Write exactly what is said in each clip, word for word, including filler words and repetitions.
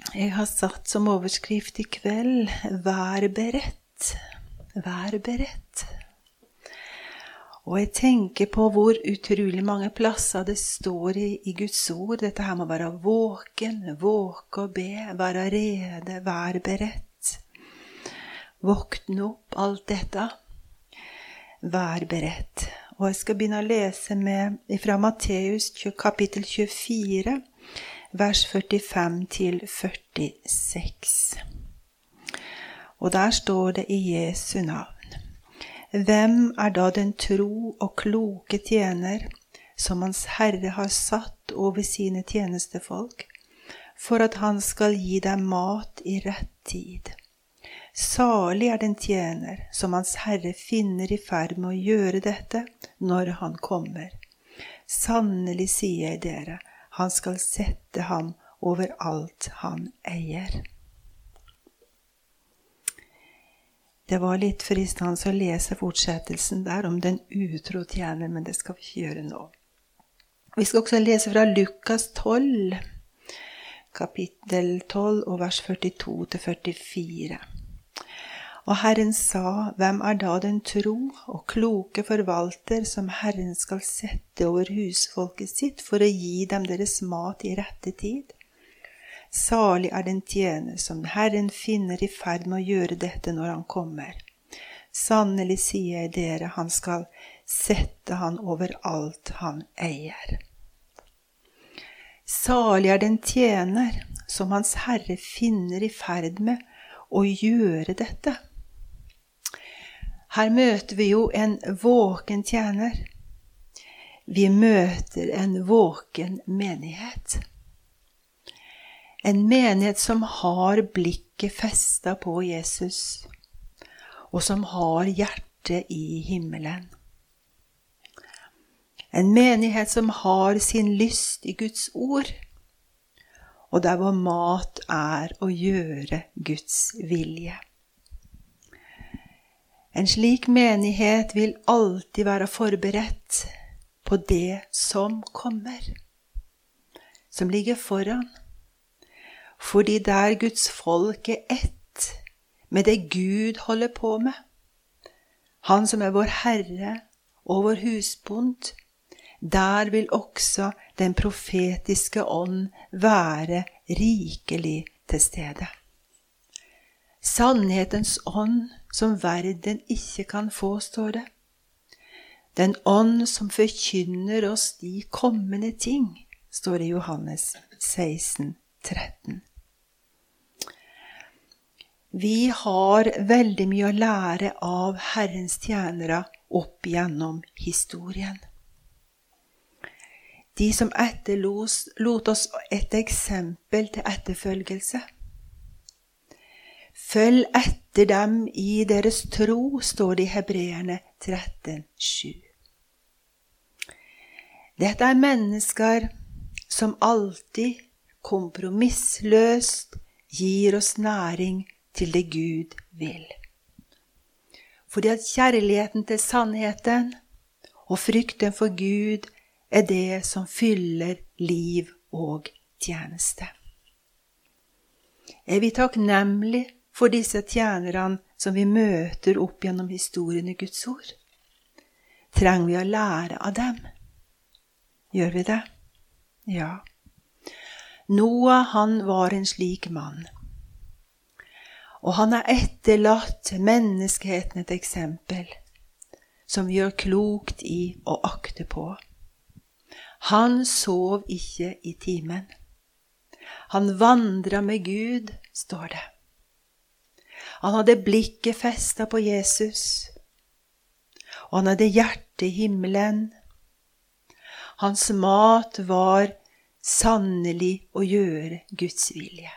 Jeg har satt som overskrift i kveld, vær beredt, vær beredt. Og jeg tenker på hvor utrolig mange plasser det står i, i Guds ord. Dette her må være våken, våke og be, være rede, vær beredt. Våkne opp, alt dette. Vær beredt. Og jeg skal begynne å lese med, fra Matteus kapittel tjuefire, vers førtifem til førtiseks. Og der står det i Jesu navn. Hvem er da den tro og kloke tjener, som hans Herre har satt over sine tjenestefolk, for at han skal gi dem mat i rett tid? Salig er den tjener, som hans Herre finner i ferd med å gjøre dette når han kommer. Sannelig sier jeg dere, han skal sette ham over alt han eier. Det var litt fristende å lese fortsettelsen der om den utro tjener, men det skal vi ikke gjøre nå. Vi skal også lese fra Lukas tolv, kapittel tolv og vers førtito til førtifire. Og Herren sa, hvem er da den tro og kloke forvalter som Herren skal sette over husfolket sitt for å gi dem deres mat i rette tid? Salig er den tjener som Herren finner i ferd med å gjøre dette når han kommer. Sannelig sier jeg dere, han skal sette han over alt han eier. Salig er den tjener som hans Herre finner i ferd med å gjøre dette. Her møter vi jo en våken tjener. Vi møter en våken menighet. En menighet som har blikket festet på Jesus, og som har hjertet i himmelen. En menighet som har sin lyst i Guds ord, og der hvor mat er å gjøre Guds vilje. En slik menighet vil alltid være forberedt på det som kommer, som ligger foran. Fordi der Guds folk er ett med det Gud holder på med. Han som er vår Herre og vår husbond, der vil også den profetiske ånd være rikelig til stede. Sannhetens ånd som verden ikke kan få, står det. Den ånd som forkynner oss de kommende ting, står det i Johannes seksten tretten. Vi har veldig mye å lære av Herrens tjenere opp gjennom historien. De som etterlot oss et eksempel til etterfølgelse. Følg etter dem i deres tro, står det i Hebreerne tretten sju. Dette er mennesker som alltid kompromissløst gir oss næring til det Gud vil. Fordi at kjærligheten til sannheten og frykten for Gud er det som fyller liv og tjeneste. Er vi takknemlig for disse tjenerne som vi møter opp gjennom historien i Guds ord? Trenger vi å lære av dem? Gjør vi det? Ja. Noah, han var en slik mann. Og han har etterlatt menneskeheten et eksempel som vi gjør klokt i å akte på. Han sov ikke i timen. Han vandret med Gud, står det. Han hadde blikket festet på Jesus. Og han hadde hjertet i himmelen. Hans mat var sannelig å gjøre Guds vilje.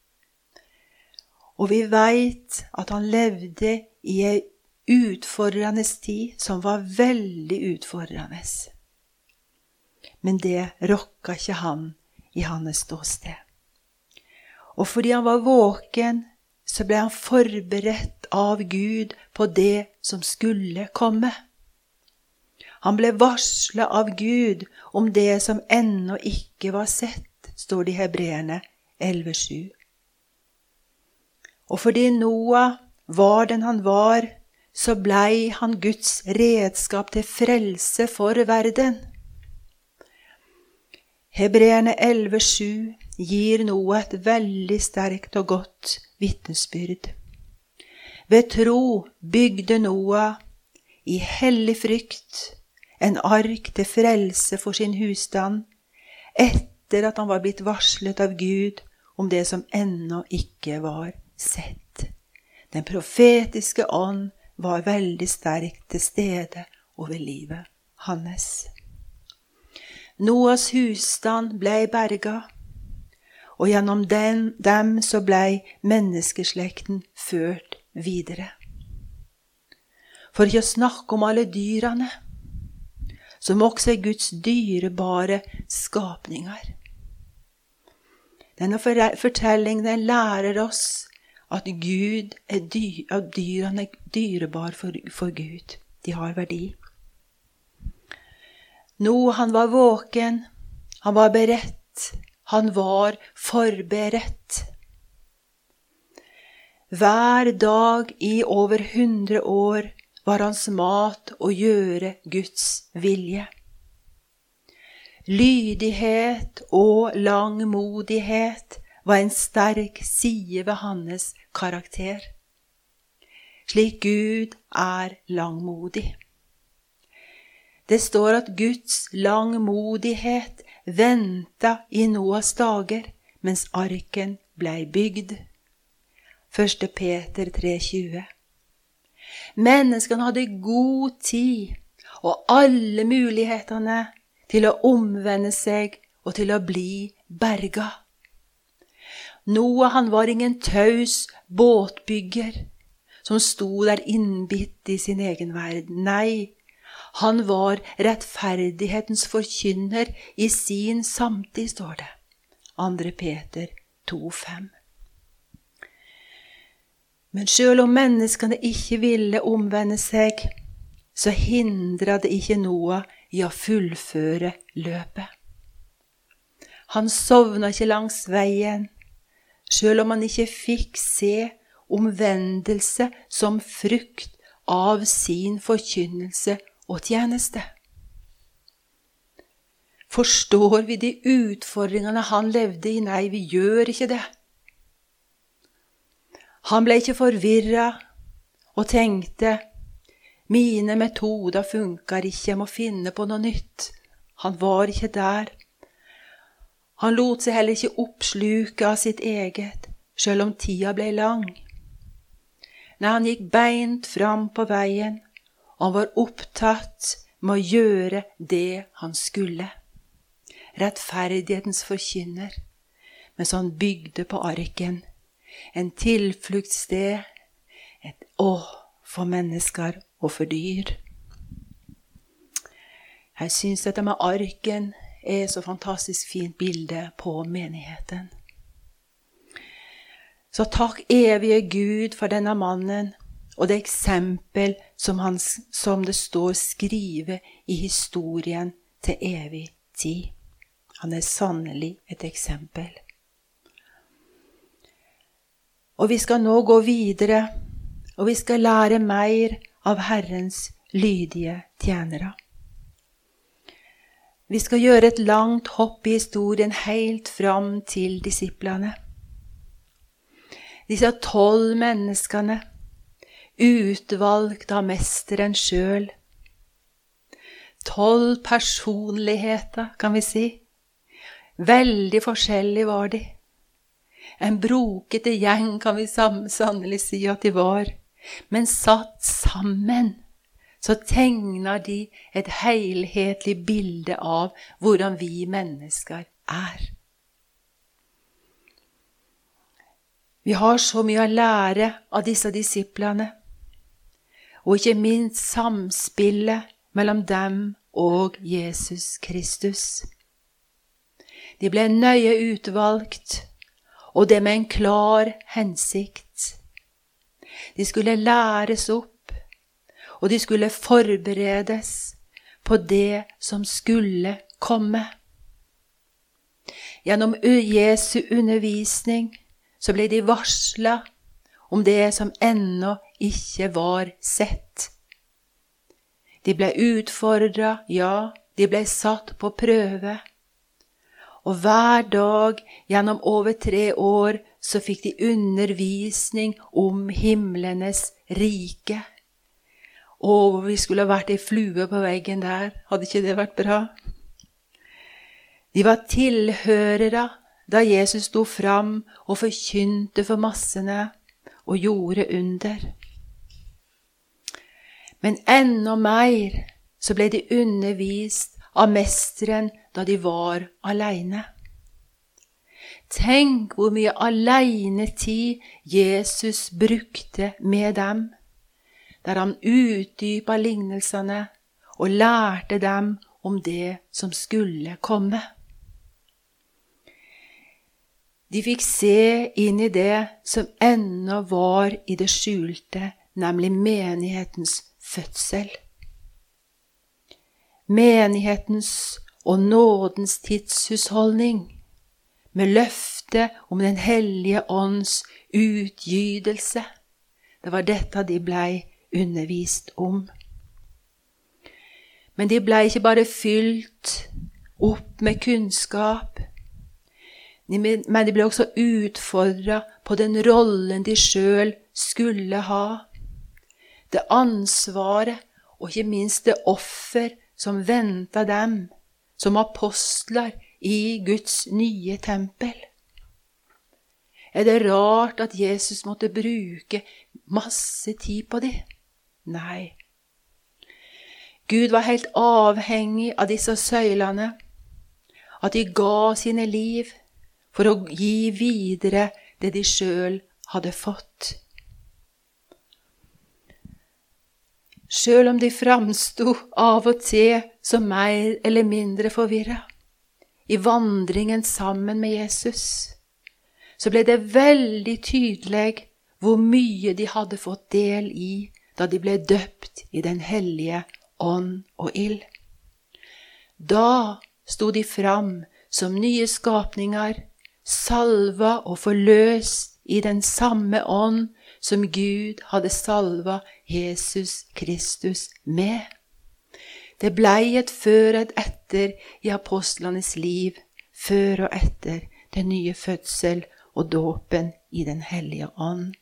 Og vi vet at han levde i en utfordrende tid som var veldig utfordrende. Men det rokket ikke han i hans ståsted. Og fordi han var våken, så ble han forberedt av Gud på det som skulle komme. Han ble varslet av Gud om det som ennå ikke var sett, står det i Hebreerne elleve sju. Og fordi Noah var den han var, så blei han Guds redskap til frelse for verden. Hebreerne elleve sju gir Noah et veldig sterkt og godt vitnesbyrd. Ved tro bygde Noah i hellig frykt en ark til frelse for sin husstand, etter at han var blitt varslet av Gud om det som ennå ikke var sett. Den profetiske ånd var veldig sterkt til stede over livet hans. Noahs husstand blei berga, og gjennom den, dem så blei menneskeslekten ført videre. For ikke å snakke om alle dyrene, som også er Guds dyrebare skapninger. Denne fortellingen den lærer oss at Gud er dy, at dyrene er dyrebar for, for Gud. De har verdi. Nå han var våken, han var beredt, han var forberedt. Hver dag i over hundre år var hans mat å gjøre Guds vilje. Lydighet og langmodighet var en sterk side ved hans karakter, slik Gud er langmodig. Det står at Guds langmodighet ventet i Noahs dager, mens arken blei bygd. første Peter tre tjue. Menneskene hadde god tid og alle mulighetene til å omvende seg og til å bli berga. Noah han var ingen taus båtbygger som sto der innbitt i sin egen verden. Nei, han var rettferdighetens forkynner i sin samtid, står det. andre Peter to fem. Men selv om menneskene ikke ville omvende seg, så hindret det ikke Noah i å fullføre løpet. Han sovna ikke langs veien, selv om han ikke fikk se omvendelse som frukt av sin forkynnelse og tjeneste. Forstår vi de utfordringene han levde i? Nei, vi gjør ikke det. Han ble ikke forvirret og tenkte, mine metoder funker ikke, jeg må finne på noe nytt. Han var ikke der. Han lot seg heller ikke oppsluke av sitt eget, selv om tida ble lang. Nei, han gikk beint fram på veien, og han var opptatt med å gjøre det han skulle. Rettferdighetens forkynner, mens han bygde på arken, en tilfluktssted, et å for mennesker og for dyr. Jeg synes dette med arken er et så fantastisk fint bilde på menigheten. Så takk evige Gud for denne mannen, og det eksempel som, han, som det står skrive i historien til evig tid. Han er sannelig et eksempel. Og vi skal nå gå videre, og vi skal lære mer av Herrens lydige tjenere. Vi skal gjøre et langt hopp i historien helt fram til disiplene. Disse tolv menneskene, utvalgt av mesteren selv. Tolv personligheter, kan vi si. Veldig forskjellig var de. En brokete gjeng kan vi sannelig si at de var. Men satt sammen, så tegner de et helhetlig bilde av hvordan vi mennesker er. Vi har så mye å lære av disse disiplene, og ikke minst samspillet mellom dem og Jesus Kristus. De ble nøye utvalgt, og det med en klar hensikt. De skulle læres opp, og de skulle forberedes på det som skulle komme. Gjennom Jesu undervisning så ble de varslet om det som ennå ikke var sett. De ble utfordret, ja, de ble satt på prøve. Og hver dag gjennom over tre år så fikk de undervisning om himlenes rike. Og vi skulle ha vært ei flue på veggen der, hadde ikke det vært bra? De var tilhørere da Jesus sto fram og forkynte for massene og gjorde under. Men enda mer så ble de undervist av mesteren da de var alene. Tenk hvor mye alenetid Jesus brukte med dem, der han utdypet lignelsene og lærte dem om det som skulle komme. De fikk se inn i det som ennå var i det skjulte, nemlig menighetens fødsel. Menighetens og nådens tidshusholdning, med løfte om den hellige ånds utgytelse. Det var dette de ble undervist om. Men de ble ikke bare fylt opp med kunnskap, men de ble også utfordret på den rollen de selv skulle ha. Det ansvaret og ikke minst det offer som ventet dem som apostler i Guds nye tempel. Er det rart at Jesus måtte bruke masse tid på det? Nei. Gud var helt avhengig av disse søylene, at de ga sine liv for å gi videre det de selv hadde fått. Selv om de framstod av og til som mer eller mindre forvirret i vandringen sammen med Jesus, så ble det veldig tydelig hvor mye de hadde fått del i da de ble døpt i den hellige ånd og ild. Da stod de fram som nye skapninger, salva og forløst i den samme ånd som Gud hadde salva Jesus Kristus med. Det blei et før og et etter i apostlenes liv, før og etter den nye fødsel og dåpen i den hellige ånd.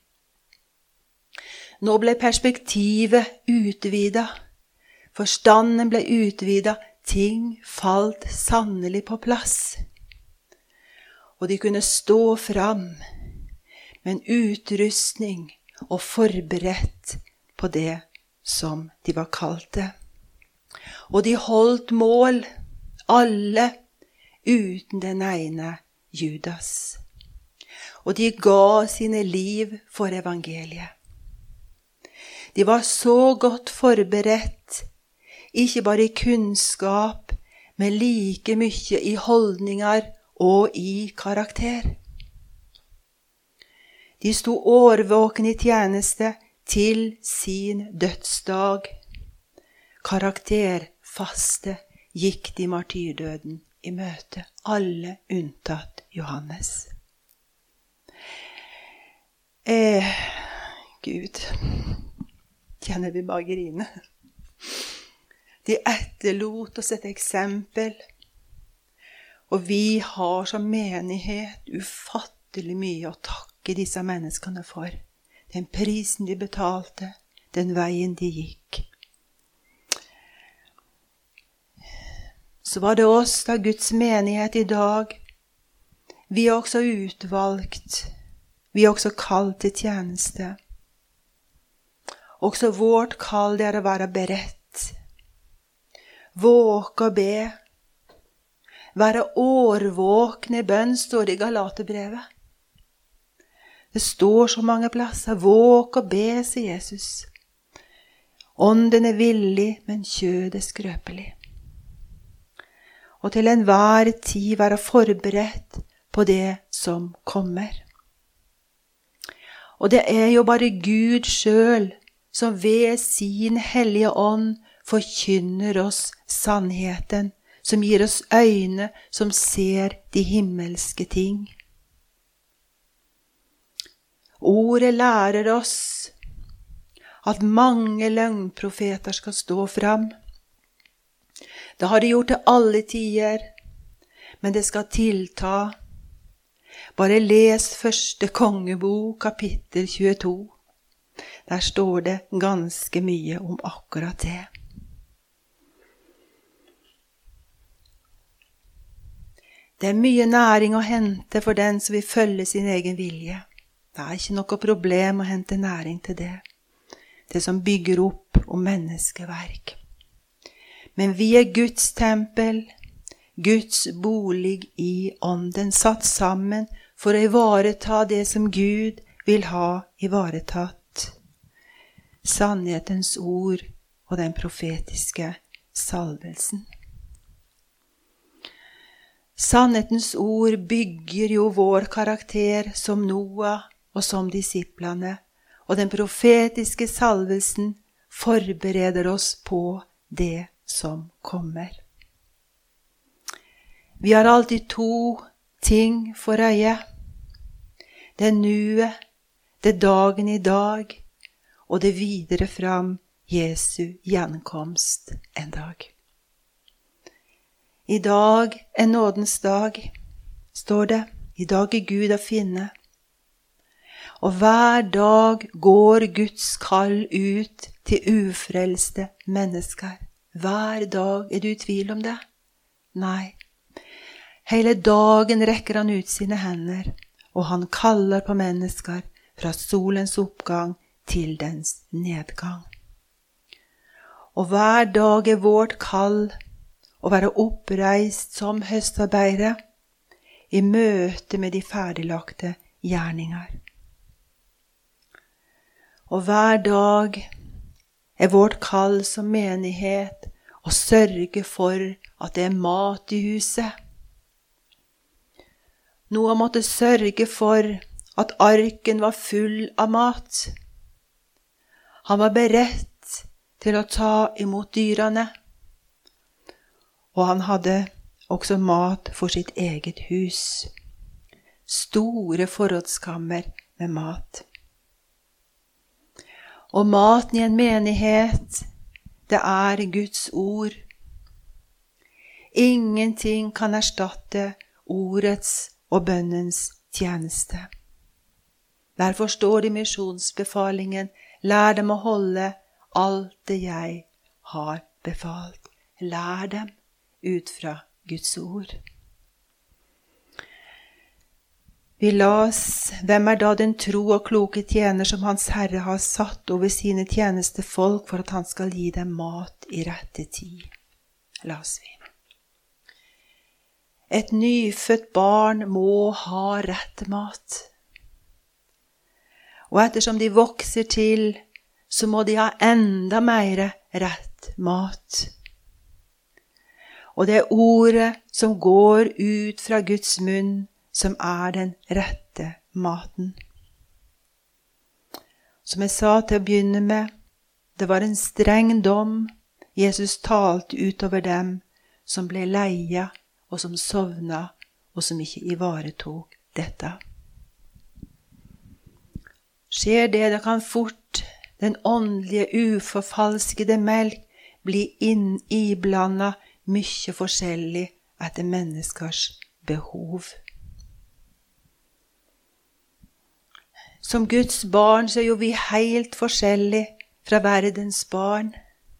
Nå ble perspektivet utvidet, forstanden ble utvidet, ting falt sannelig på plass. Og de kunne stå fram med en utrustning og forberedt på det som de var kalt det. Og de holdt mål, alle uten den ene Judas. Og de ga sine liv for evangeliet. De var så godt forberedt, ikke bare i kunnskap, men like mye i holdninger og i karakter. De sto årvåkne i tjeneste til sin dødsdag. Karakterfaste gikk de martyrdøden i møte, alle unntatt Johannes. Eh, Gud, kjenner vi bare grine. De etterlot oss et eksempel, og vi har som menighet ufattelig mye å takke disse menneskene for. Den prisen de betalte, den veien de gikk. Så var det oss, da Guds menighet i dag. Vi er også utvalgt. Vi er også kalt til tjeneste. Også vårt kall det er å være beredt. Våke og be. Være årvåkne i bønn, står det i Galaterbrevet. Det står så mange plasser. Våk og be, sier Jesus. Ånden er villig, men kjødet er skrøpelig. Og til enhver tid være forberedt på det som kommer. Og det er jo bare Gud selv som ved sin hellige ånd forkynner oss sannheten, som gir oss øyne som ser de himmelske ting. ordet lærer oss at mange løgnprofeter skal stå fram. Det har det gjort til alle tider, men det skal tilta. Bare les første kongebok, kapittel tjueto. Der står det ganske mye om akkurat det. Det er mye næring å hente for den som vil følge sin egen vilje. Det er ikke noe problem å hente næring til det. Det som bygger opp om menneskeverk. Men vi er Guds tempel, Guds bolig i ånden, satt sammen for å ivareta det som Gud vil ha ivaretatt. Sannhetens ord og den profetiske salvelsen. Sannhetens ord bygger jo vår karakter som Noah og som disiplene, og den profetiske salvelsen forbereder oss på det som kommer. Vi har alltid to ting for øye. Det er nuet, det er dagen i dag, og det videre fram Jesu gjenkomst en dag. I dag er nådens dag, står det. I dag er Gud å finne. Og hver dag går Guds kall ut til ufrelste mennesker. Hver dag. Er du i tvil om det? Nei. Hele dagen rekker han ut sine hender, og han kaller på mennesker fra solens oppgang til dens nedgang. Og hver dag er vårt kall å være oppreist som høstarbeidere i møte med de ferdiglagte gjerninger. Og hver dag er vårt kall som menighet å sørge for at det er mat i huset. Noah måtte sørge for at arken var full av mat. Han var beredt til å ta imot dyrene. Og han hadde også mat for sitt eget hus. Store forrådskammer med mat. Og maten i en menighet, det er Guds ord. Ingenting kan erstatte ordets og bønnens tjeneste. Derfor står det i misjonsbefalingen, lær dem å holde alt det jeg har befalt. Lær dem ut fra Guds ord. Vi las, hvem er da den tro og kloke tjener som Hans Herre har satt over sine tjenestefolk for at han skal gi dem mat i rette tid? Las vi. Et nyfødt barn må ha rett mat. Og ettersom de vokser til, så må de ha enda mer rett mat. Og det er ordet som går ut fra Guds munn, som er den rette maten. Som jeg sa til å begynne med, det var en streng dom Jesus talte utover dem som ble leia og som sovna og som ikke ivaretok dette. Skjer det, da kan fort den åndelige uforfalskede melk bli inn iblandet mye forskjellig etter menneskers behov. Som Guds barn så er jo vi helt forskjellig fra verdens barn.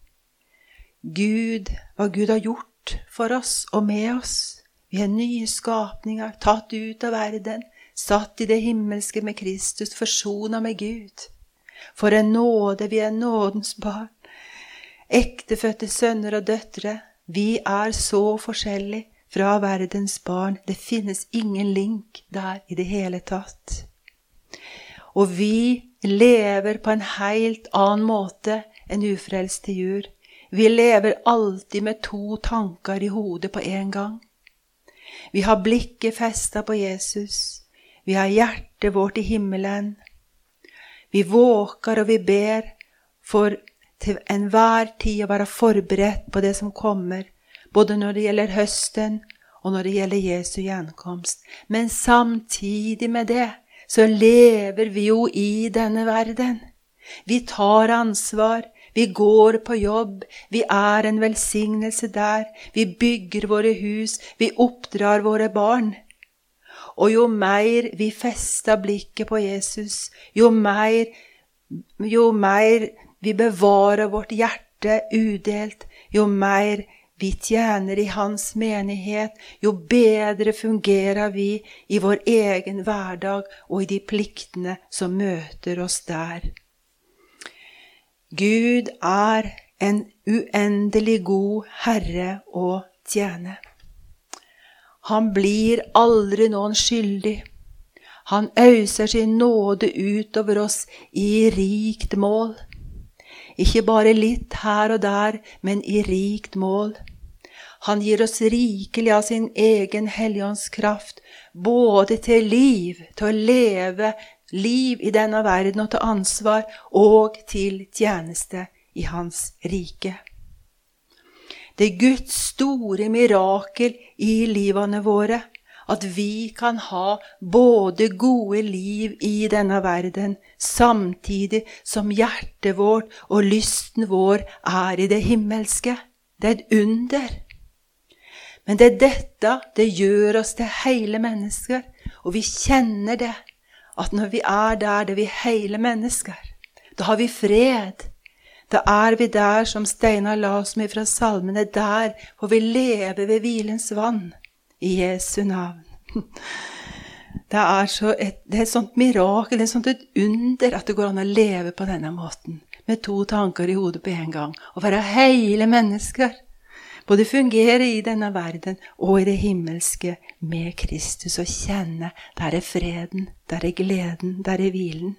Gud, hva Gud har gjort for oss og med oss. Vi er nye skapninger, tatt ut av verden, satt i det himmelske med Kristus, forsonet med Gud. For en nåde, vi er nådens barn. Ektefødte sønner og døtre, vi er så forskjellige fra verdens barn. Det finnes ingen link der i det hele tatt. Og vi lever på en helt annen måte enn ufrelste jur. Vi lever alltid med to tanker i hodet på en gang. Vi har blikket festet på Jesus. Vi har hjertet vårt i himmelen. Vi våker og vi ber for til enhver tid å være forberedt på det som kommer, både når det gjelder høsten og når det gjelder Jesu gjenkomst. Men samtidig med det, så lever vi jo i denne verden. Vi tar ansvar, vi går på jobb, vi er en velsignelse der, vi bygger våre hus, vi oppdrar våre barn. Og jo mer vi fester blikket på Jesus, jo mer, jo mer vi bevarer vårt hjerte udelt, jo mer vi tjener i hans menighet, jo bedre fungerer vi i vår egen hverdag og i de pliktene som møter oss der. Gud er en uendelig god Herre å tjene. Han blir aldri noen skyldig. Han øser sin nåde utover oss i rikt mål. Ikke bare litt her og der, men i rikt mål. Han gir oss rikelig av sin egen helligåndskraft, både til liv, til å leve liv i denne verden og til ansvar, og til tjeneste i hans rike. Det er Guds store mirakel i livene våre, at vi kan ha både gode liv i denne verden, samtidig som hjertet vårt og lysten vår er i det himmelske. Det er et under. Men det er dette, det gjør oss til hele mennesker, og vi kjenner det, at når vi er der, det er vi hele mennesker. Da har vi fred. Da er vi der, som Steinar la oss med fra salmene, der hvor vi lever ved hvilens vann, i Jesu navn. Det er, så et, det er et sånt mirakel, det er et sånt et under at det går an å leve på denne måten, med to tanker i hodet på en gang, og være hele mennesker. Både fungere i denne verden og i det himmelske med Kristus, og kjenne, der er freden, der er gleden, der er hvilen.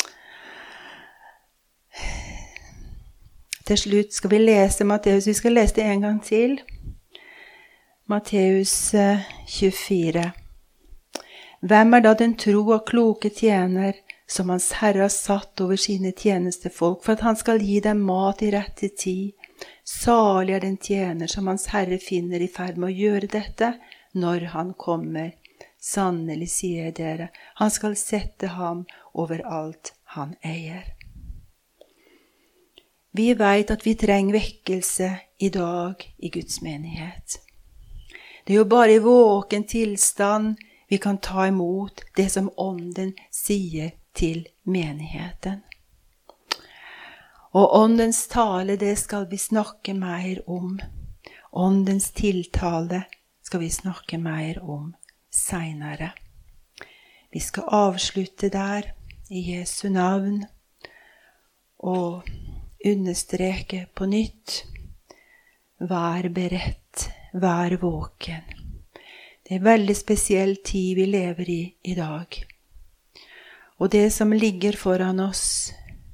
Til slutt skal vi lese Matteus, vi skal lese det en gang til. Matteus tjuefire. Hvem er da den tro og kloke tjener, som hans Herre har satt over sine tjenestefolk, for at han skal gi dem mat i rette tid? Salig er den tjener som hans Herre finner i ferd med å gjøre dette, når han kommer. Sannelig, sier jeg dere, han skal sette ham over alt han eier. Vi vet at vi trenger vekkelse i dag i Guds menighet. Det er jo bare i våken tilstand vi kan ta imot det som Ånden sier til menigheten. Og Åndens tale, det skal vi snakke mer om. Åndens tiltale skal vi snakke mer om senere. Vi skal avslutte der i Jesu navn og understreke på nytt. Vær beredt, vær våken. Det er en veldig spesiell tid vi lever i i dag. Og det som ligger foran oss,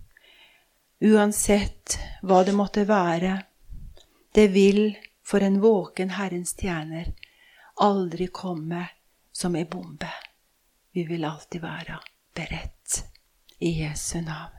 uansett hva det måtte være, det vil for en våken Herrens tjener aldri komme som en bombe. Vi vil alltid være beredt i Jesu navn.